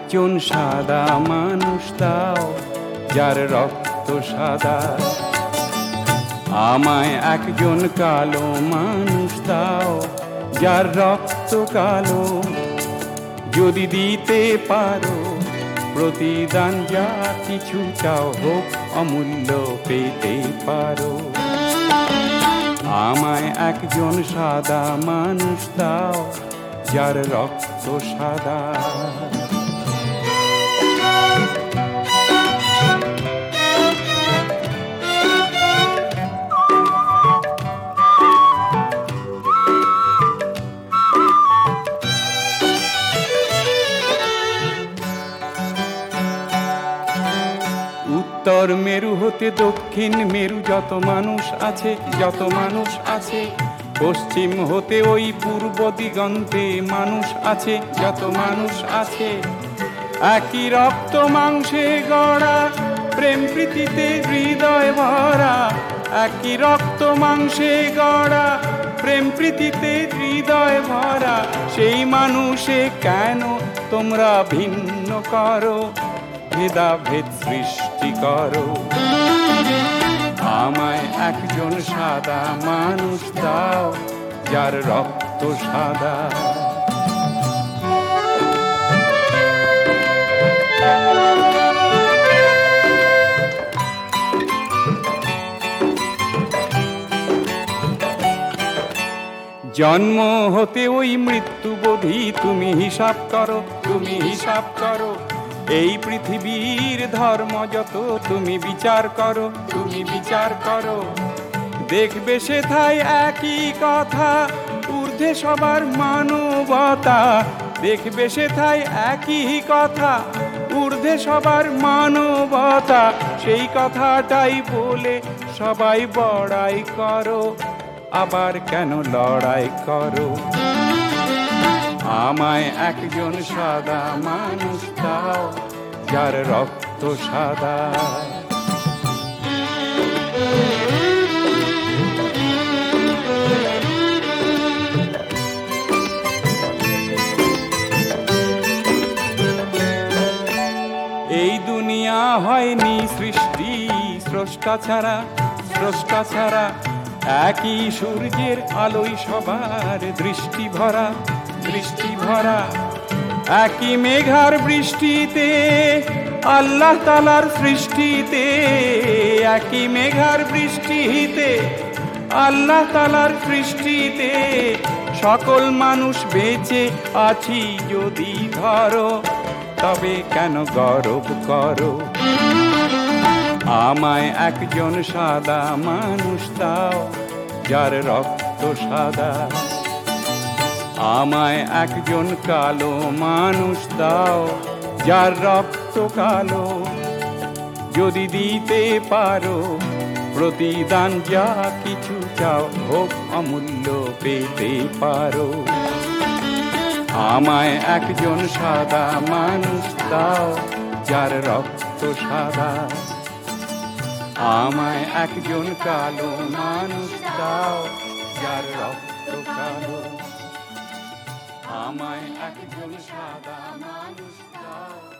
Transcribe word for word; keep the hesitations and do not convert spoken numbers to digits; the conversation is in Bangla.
একজন সাদা মানুষ দাও যার রক্ত সাদা, আমায় একজন কালো মানুষ দাও যার রক্ত কালো। যদি দিতে পারো প্রতিদান যা কিছু চাও, হোক অমূল্য পেতে পারো। আমায় একজন সাদা মানুষ দাও যার রক্ত সাদা। উত্তর মেরু হতে দক্ষিণ মেরু যত মানুষ আছে, যত মানুষ আছে, পশ্চিম হতে ওই পূর্ব দিগন্তে মানুষ আছে, যত মানুষ আছে। একই রক্ত মাংসে গড়া, প্রেম প্রীতিতে হৃদয় ভরা। একই রক্ত মাংসে গড়া, প্রেম প্রীতিতে হৃদয় ভরা। সেই মানুষে কেন তোমরা ভিন্ন করো, ভেদাভেদ সৃষ্টি করো। আমায় একজন সাদা মানুষ দাও যার রক্ত সাদা। জন্ম হতে ওই মৃত্যুবোধি তুমি হিসাব করো, তুমি হিসাব করো। এই পৃথিবীর ধর্ম যত তুমি বিচার করো, তুমি বিচার করো। দেখবে সেথায় একই কথা, ঊর্ধ্বে সবার মানবতা। দেখবে সেথায় একই কথা, ঊর্ধ্বে সবার মানবতা। সেই কথাটাই বলে সবাই বড়াই করো, আবার কেন লড়াই করো। আমায় একজন সাদা মানুষ দাও যার রক্ত সাদা। এই দুনিয়া হয়নি সৃষ্টি স্রষ্টা ছাড়া, স্রষ্টা ছাড়া। একই সূর্যের আলোয় সবার দৃষ্টি ভরা, দৃষ্টি ভরা। একই মেঘার বৃষ্টিতে আল্লাহ তাআলার সৃষ্টিতে। একই মেঘার বৃষ্টিতে আল্লাহ তাআলার সৃষ্টিতে। সকল মানুষ বেঁচে আছি যদি ধরো, তবে কেন গর্ব করো। আমায় একজন সাদা মানুষ দাও যার রক্ত সাদা। আমায় একজন কালো মানুষ দাও যার রক্ত কালো। যদি দিতে পারো প্রতিদান যা কিছু চাও, হোক অমূল্য পেতে পারো। আমায় একজন সাদা মানুষ দাও যার রক্ত সাদা। আমায় একজন কালো মানুষ দাও যার রক্ত কালো। আমায় একজন সাদা মানুষ দাও।